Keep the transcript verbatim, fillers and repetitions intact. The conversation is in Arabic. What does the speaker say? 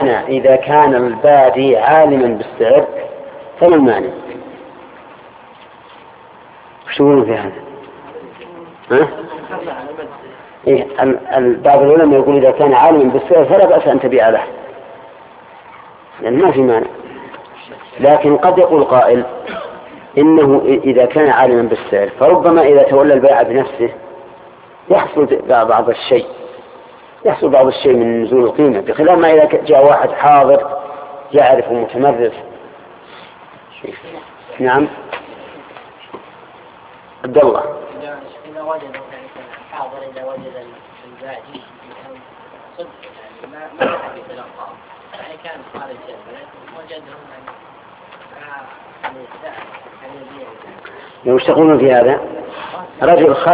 كان إذا كان البادي عالما بالسعر فما المانع؟ وش تقولون في هذا؟ ها؟ إيه بعض العلماء يقول إذا كان عالما بالسعر فلا بأس أن تبيع له، لأن ما في مانع. لكن قد يقول قائل إنه إذا كان عالما بالسعر فربما إذا تولى البيع بنفسه يحصل بعض الشيء يحصل بعض الشيء من نزول القيمة، بخلاف ما إذا جاء واحد حاضر يعرف متمرس. نعم عبد الله. إذا وجد حاضر إذا وجد البادي صدق يعني ما ما حد يتلقى يعني كان خارج البلد وجدهم يعني يعني لو يشتغلون في هذا رجل